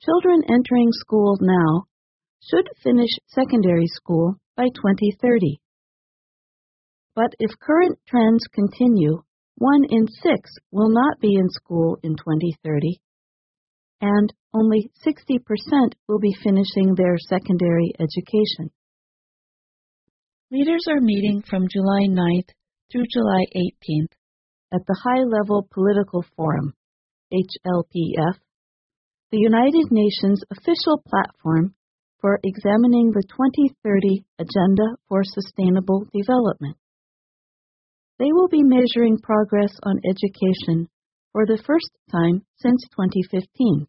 children entering school now should finish secondary school by 2030. But if current trends continue, 1 in 6 will not be in school in 2030, and only 60% will be finishing their secondary education. Leaders are meeting from July 9th through July 18th at the High-Level Political Forum, HLPF, the United Nations official platform for examining the 2030 Agenda for Sustainable Development. They will be measuring progress on education for the first time since 2015.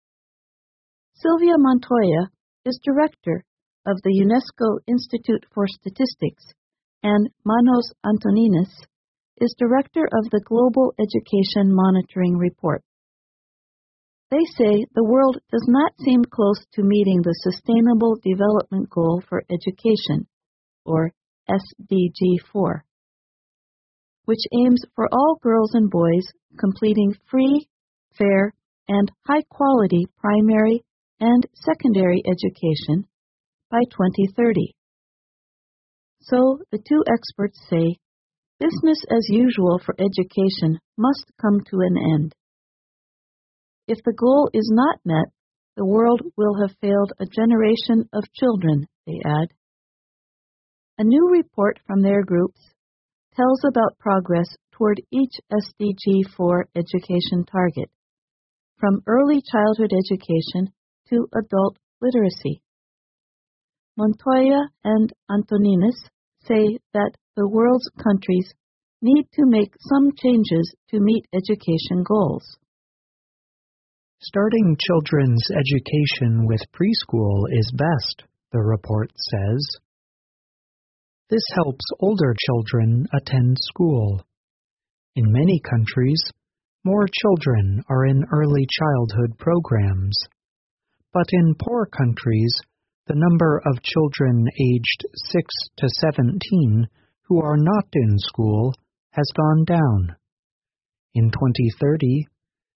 Sylvia Montoya is director of the UNESCO Institute for Statistics, and Manos Antoninis is director of the Global Education Monitoring Report. They say the world does not seem close to meeting the Sustainable Development Goal for Education, or SDG 4, which aims for all girls and boys completing free, fair, and high-quality primary and secondary education by 2030. So, the two experts say, business as usual for education must come to an end. If the goal is not met, the world will have failed a generation of children, they add. A new report from their groups tells about progress toward each SDG 4 education target, from early childhood education to adult literacy. Montoya and Antoninis say that the world's countries need to make some changes to meet education goals. Starting children's education with preschool is best, the report says. This helps older children attend school. In many countries, more children are in early childhood programs. But in poor countries, the number of children aged 6 to 17 who are not in school has gone down. In 2030,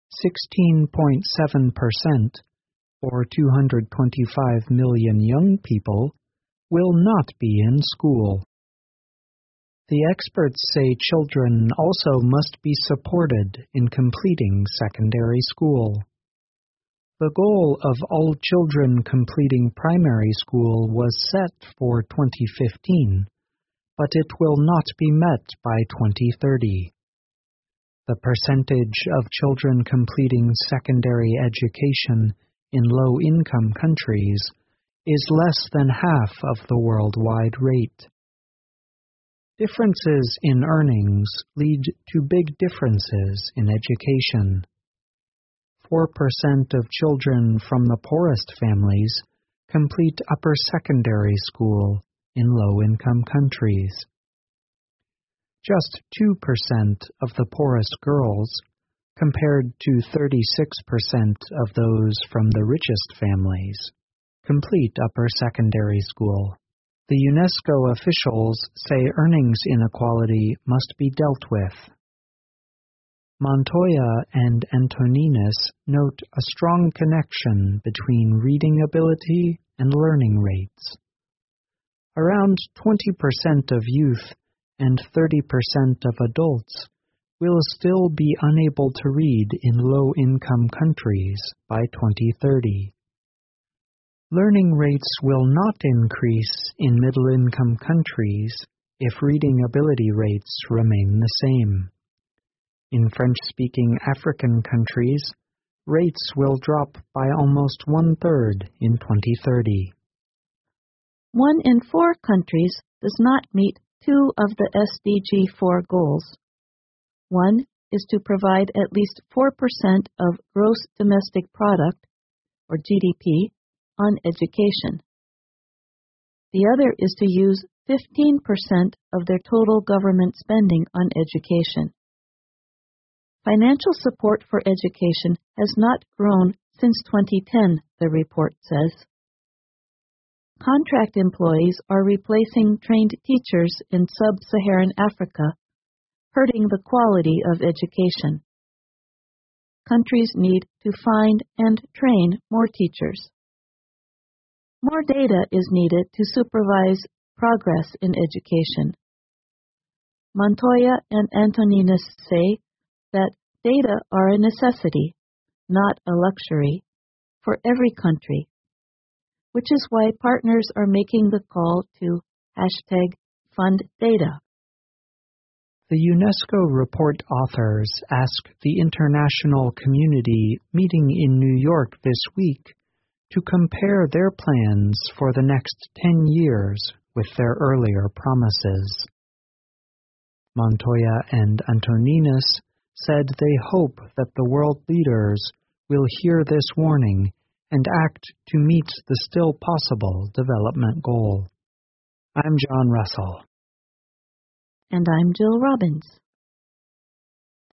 16.7%, or 225 million young people, will not be in school. The experts say children also must be supported in completing secondary school. The goal of all children completing primary school was set for 2015, but it will not be met by 2030. The percentage of children completing secondary education in low-income countries is less than half of the worldwide rate. Differences in earnings lead to big differences in education. 4% of children from the poorest families complete upper secondary school in low-income countries. Just 2% of the poorest girls, compared to 36% of those from the richest families, complete upper secondary school. The UNESCO officials say earnings inequality must be dealt with. Montoya and Antoninis note a strong connection between reading ability and learning rates. Around 20% of youth and 30% of adults will still be unable to read in low-income countries by 2030. Learning rates will not increase in middle-income countries if reading ability rates remain the same. In French-speaking African countries, rates will drop by almost 1/3 in 2030. 1 in 4 countries does not meet 2 of the SDG 4 goals. One is to provide at least 4% of gross domestic product, or GDP, on education. The other is to use 15% of their total government spending on education. Financial support for education has not grown since 2010, the report says. Contract employees are replacing trained teachers in sub-Saharan Africa, hurting the quality of education. countries need to find and train more teachers. More data is needed to supervise progress in education. Montoya and Antoninus say that data are a necessity, not a luxury, for every country, which is why partners are making the call to #FundData. The UNESCO report authors asked the international community meeting in New York this week to compare their plans for the next 10 years with their earlier promises. Montoya and Antoninus said they hope that the world leaders will hear this warning and act to meet the still possible development goal. I'm John Russell. And I'm Jill Robbins.